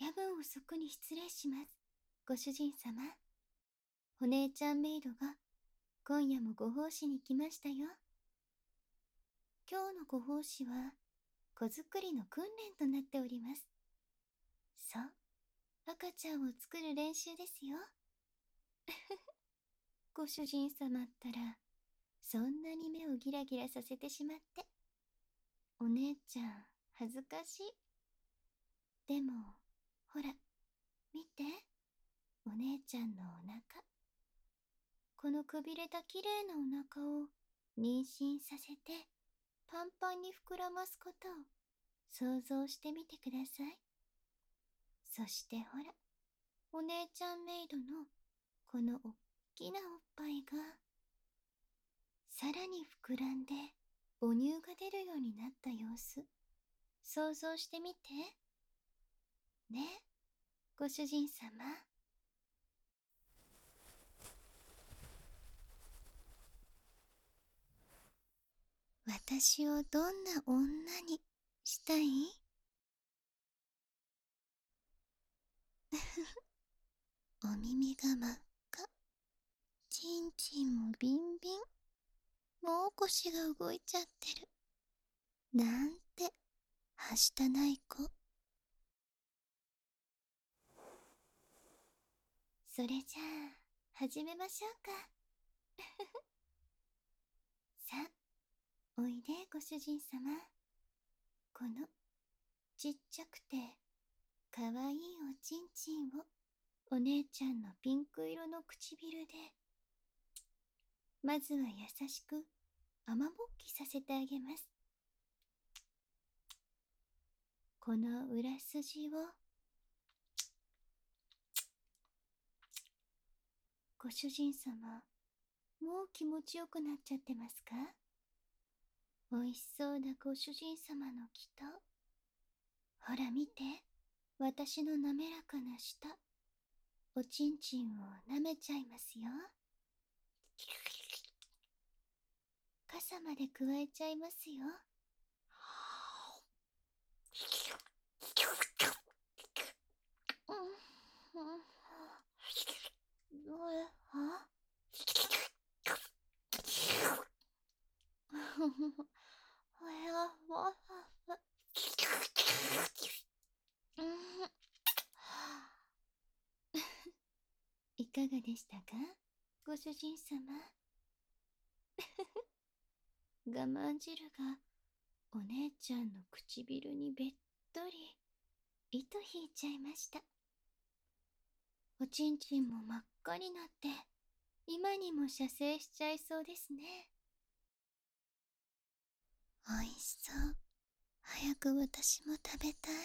夜分遅くに失礼します。ご主人様。お姉ちゃんメイドが今夜もご奉仕に来ましたよ。今日のご奉仕は子作りの訓練となっております。そう、赤ちゃんを作る練習ですよ。ご主人様ったらそんなに目をギラギラさせてしまって。お姉ちゃん恥ずかしい。でもほら見て、お姉ちゃんのお腹。このくびれたきれいなお腹を妊娠させてパンパンに膨らますことを想像してみてください。そしてほら、お姉ちゃんメイドのこのおっきなおっぱいがさらに膨らんで母乳が出るようになった様子、想像してみてね、ご主人様。私をどんな女にしたい？お耳が真っ赤、ちんちんもビンビン、もう腰が動いちゃってる。なんてはしたない子。それじゃあ始めましょうか。さあ、おいでご主人様。このちっちゃくてかわいいおちんちんをお姉ちゃんのピンク色の唇でまずは優しく雨ぼっきさせてあげます。この裏筋をご主人様、もう気持ちよくなっちゃってますか？おいしそうなご主人様の気と、ほら見て、私の滑らかな舌、おちんちんを舐めちゃいますよ。傘まで加えちゃいますよ。いかがでしたか、ご主人様。我慢汁がお姉ちゃんの唇にべっとり糸引いちゃいました。おちんちんも真っ赤になって今にも射精しちゃいそうですね。おいしそう。早く私も食べたい。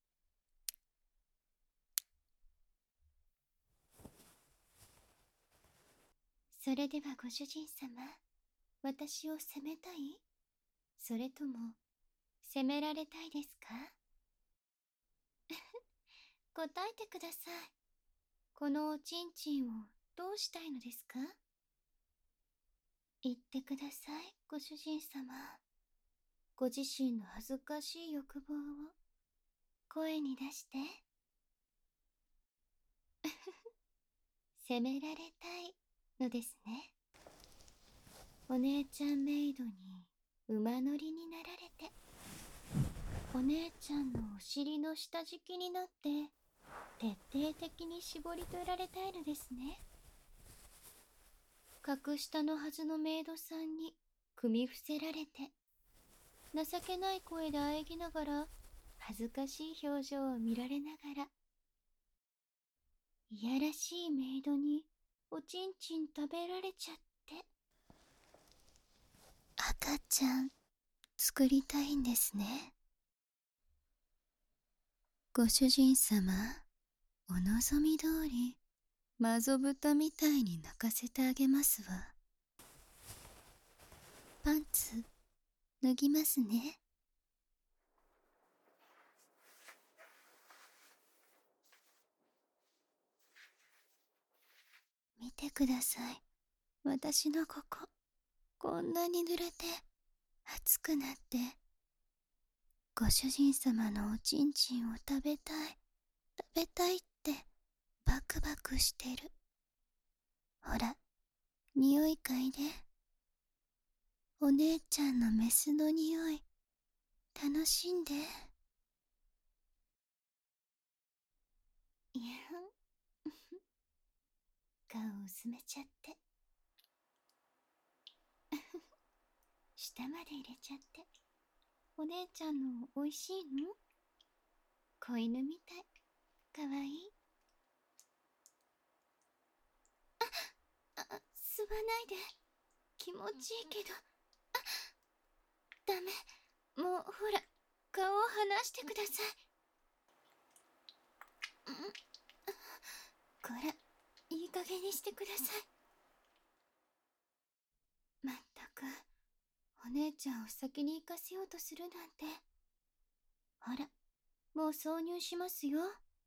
それではご主人様、私を責めたい？それとも責められたいですか？答えてください。このおちんちんをどうしたいのですか？言ってください、ご主人様。ご自身の恥ずかしい欲望を声に出して。責められたいのですね。お姉ちゃんメイドに馬乗りになられて、お姉ちゃんのお尻の下敷きになって徹底的に絞り取られたいのですね。格下のはずのメイドさんに組み伏せられて、情けない声で喘ぎながら恥ずかしい表情を見られながら、いやらしいメイドにおちんちん食べられちゃって。赤ちゃん作りたいんですね。ご主人様、お望み通りマゾ豚みたいに泣かせてあげますわ。パンツ脱ぎますね。見てください。私のここ、こんなに濡れて熱くなって、ご主人様のおちんちんを食べたい、食べたいってバクバクしてる。ほら、匂い嗅いで。お姉ちゃんのメスの匂い、楽しんで。いや顔を薄めちゃって。舌まで入れちゃって。お姉ちゃんのおいしいの？子犬みたい。かわいい。吸わないで。気持ちいいけど。ダメ。もうほら、顔を離してください。こら、いい加減にしてください。まったく、お姉ちゃんを先に行かせようとするなんて。ほら、もう挿入しますよ。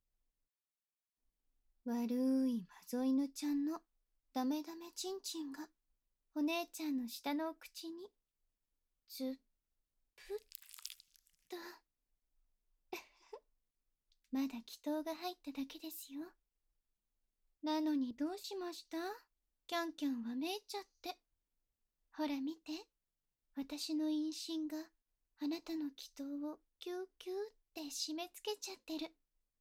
悪いマゾ犬ちゃんのダメダメチンチンがお姉ちゃんの下のお口にずっぷっとまだ気筒が入っただけですよ。なのにどうしました？キャンキャンわめいちゃって。ほら見て、私の陰唇があなたの気筒をキューキューって締め付けちゃってる。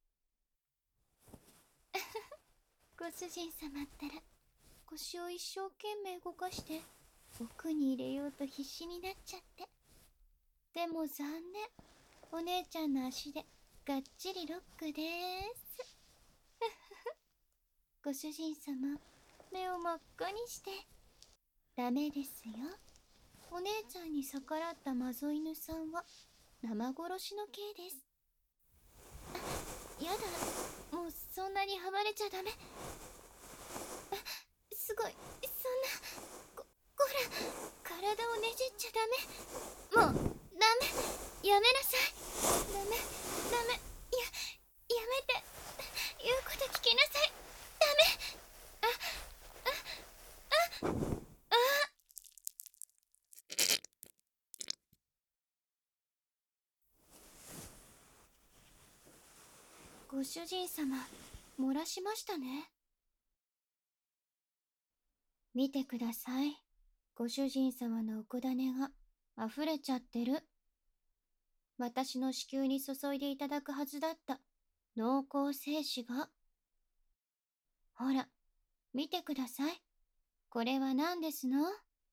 ご主人様ったら腰を一生懸命動かして奥に入れようと必死になっちゃって。でも残念、お姉ちゃんの足でがっちりロックでーす。ご主人様、目を真っ赤にして。ダメですよ。お姉ちゃんに逆らったマゾ犬さんは生殺しの刑です。やだ、もうそんなに暴れちゃダメ。すごい、そんな、こら、体をねじっちゃダメ。もう、ダメ、やめなさい。ダメ、やめて。言うこと聞きなさい。ダメ。ご主人様、漏らしましたね。見てください。ご主人様のおこだねが溢れちゃってる。私の子宮に注いでいただくはずだった濃厚精子が。ほら、見てください。これは何ですの？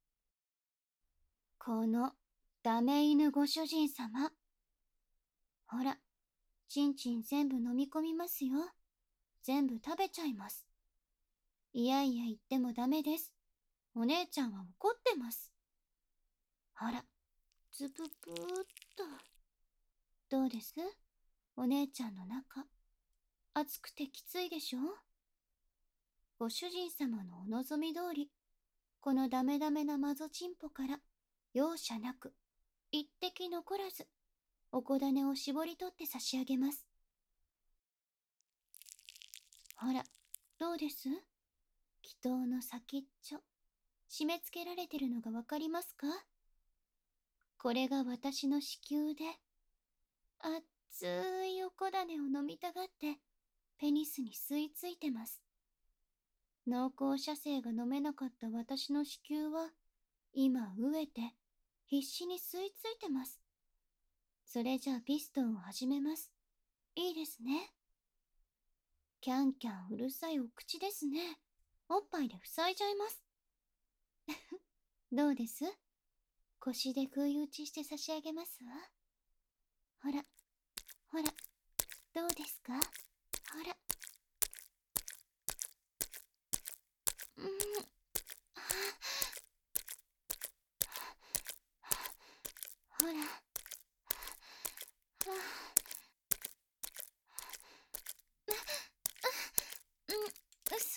このダメ犬ご主人様。ほら、ちんちん全部飲み込みますよ。全部食べちゃいます。いやいや言ってもダメです。お姉ちゃんは怒ってます。ほら、ズププーっと。どうです？お姉ちゃんの中、暑くてきついでしょ？ご主人様のお望み通り、このダメダメなマゾチンポから容赦なく一滴残らずおこだねを絞り取って差し上げます。ほら、どうです？気筒の先っちょ締め付けられてるのがわかりますか？これが私の子宮で熱いおこだねを飲みたがってペニスに吸い付いてます。濃厚射精が飲めなかった私の子宮は今飢えて必死に吸い付いてます。それじゃあピストンを始めます。いいですね。キャンキャンうるさいお口ですね。おっぱいで塞いじゃいます。どうです？腰で不意打ちして差し上げますわ。ほら、ほら、どうですか？ほら。ほら。嘘。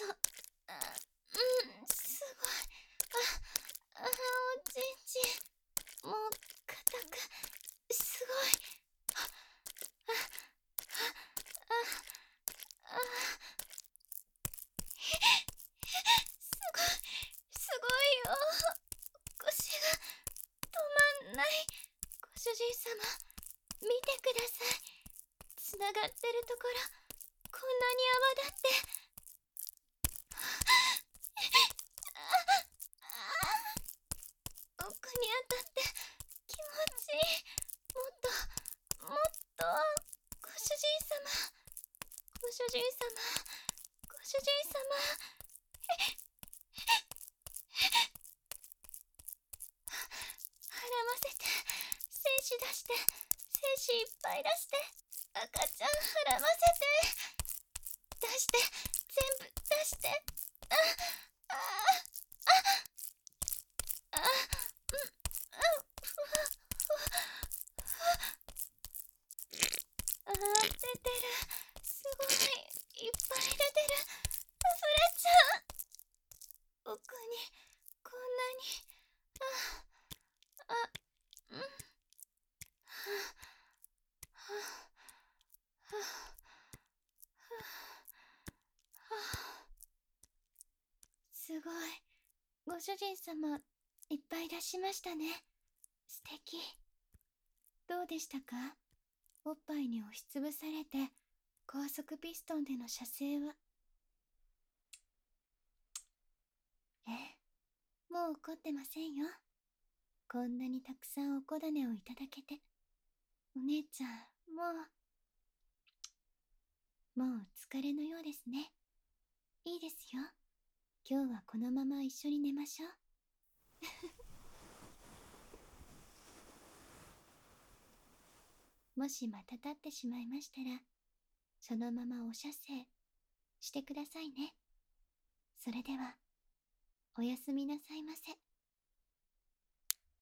すごい。おちんちん。もう、硬く。すごい。すごいよ。腰が止まんない。ご主人様、見てください。つながってるところ、 んなに泡立って。奥に当たって気持ちいい。もっともっと。ご主人様、ご主人様、ご主人様。腹ませて、精子出して、精子いっぱい出して、赤ちゃん腹ませて、出して、全部出して。ああああ、出てる。すごい、いっぱい出てる。溢れちゃう。奥にこんなに。うん。すごい。ご主人様、いっぱい出しましたね。素敵。どうでしたか？おっぱいに押しつぶされて、高速ピストンでの射精は。もう怒ってませんよ。こんなにたくさんおこだねをいただけて。お姉ちゃん、もう疲れのようですね。いいですよ。今日はこのまま一緒に寝ましょう。もしまた立ってしまいましたら、そのままお射精してくださいね。それでは、おやすみなさいませ。